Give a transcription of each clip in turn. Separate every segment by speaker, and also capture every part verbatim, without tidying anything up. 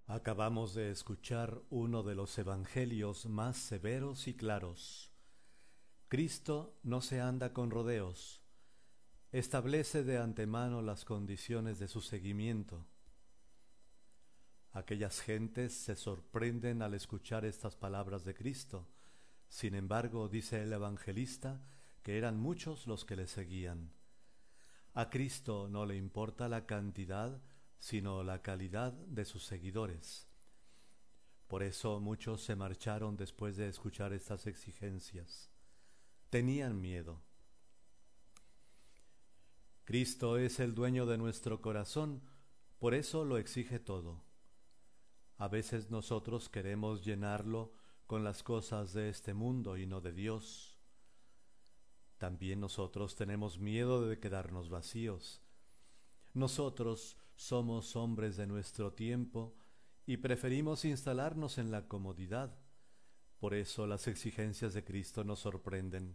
Speaker 1: Acabamos de escuchar uno de los evangelios más severos y claros. Cristo no se anda con rodeos. Establece de antemano las condiciones de su seguimiento. Aquellas gentes se sorprenden al escuchar estas palabras de Cristo. Sin embargo, dice el evangelista que eran muchos los que le seguían. A Cristo no le importa la cantidad, sino la calidad de sus seguidores. Por eso muchos se marcharon después de escuchar estas exigencias. Tenían miedo. Cristo es el dueño de nuestro corazón, por eso lo exige todo. A veces nosotros queremos llenarlo con las cosas de este mundo y no de Dios. También nosotros tenemos miedo de quedarnos vacíos. Nosotros somos hombres de nuestro tiempo y preferimos instalarnos en la comodidad. Por eso las exigencias de Cristo nos sorprenden.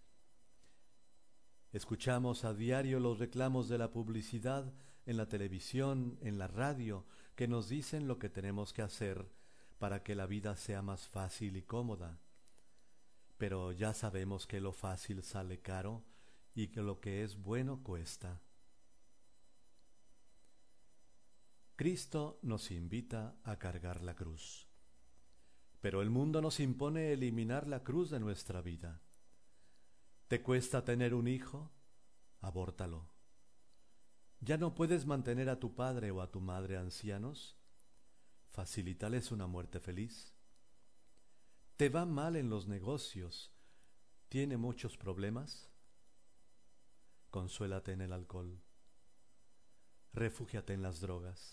Speaker 1: Escuchamos a diario los reclamos de la publicidad en la televisión, en la radio, que nos dicen lo que tenemos que hacer para que la vida sea más fácil y cómoda. Pero ya sabemos que lo fácil sale caro y que lo que es bueno cuesta. Cristo nos invita a cargar la cruz. Pero el mundo nos impone eliminar la cruz de nuestra vida. ¿Te cuesta tener un hijo? Abórtalo. ¿Ya no puedes mantener a tu padre o a tu madre ancianos? Facilítales una muerte feliz. ¿Te va mal en los negocios? ¿Tiene muchos problemas? Consuélate en el alcohol. Refúgiate en las drogas.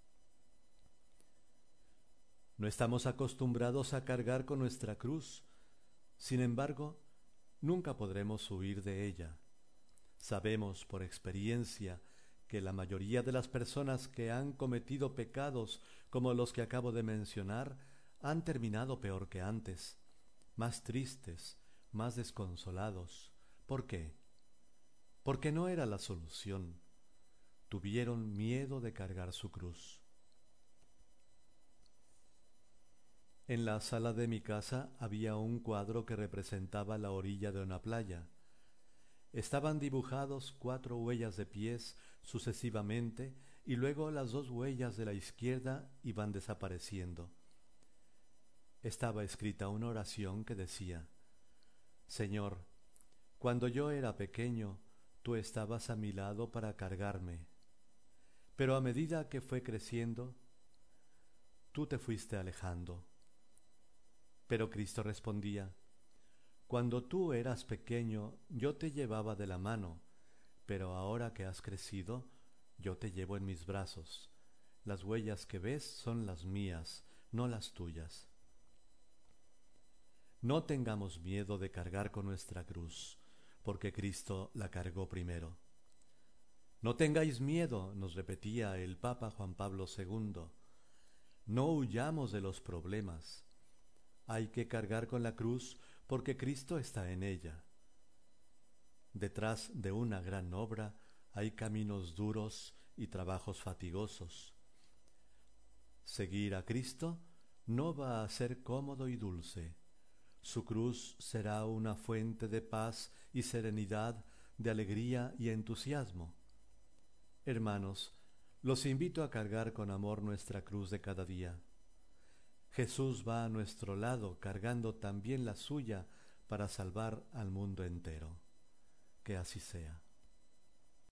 Speaker 1: No estamos acostumbrados a cargar con nuestra cruz. Sin embargo, nunca podremos huir de ella. Sabemos por experiencia que la mayoría de las personas que han cometido pecados como los que acabo de mencionar han terminado peor que antes, más tristes, más desconsolados. ¿Por qué? Porque no era la solución. Tuvieron miedo de cargar su cruz. En la sala de mi casa había un cuadro que representaba la orilla de una playa. Estaban dibujados cuatro huellas de pies sucesivamente y luego las dos huellas de la izquierda iban desapareciendo. Estaba escrita una oración que decía: Señor, cuando yo era pequeño, tú estabas a mi lado para cargarme, pero a medida que fue creciendo, tú te fuiste alejando. Pero Cristo respondía: Cuando tú eras pequeño, yo te llevaba de la mano, pero ahora que has crecido, yo te llevo en mis brazos. Las huellas que ves son las mías, no las tuyas. No tengamos miedo de cargar con nuestra cruz, porque Cristo la cargó primero. No tengáis miedo, nos repetía el Papa Juan Pablo segundo. No huyamos de los problemas. Hay que cargar con la cruz porque Cristo está en ella. Detrás de una gran obra hay caminos duros y trabajos fatigosos. Seguir a Cristo no va a ser cómodo y dulce. Su cruz será una fuente de paz y serenidad, de alegría y entusiasmo. Hermanos, los invito a cargar con amor nuestra cruz de cada día. Jesús va a nuestro lado cargando también la suya para salvar al mundo entero. Que así sea.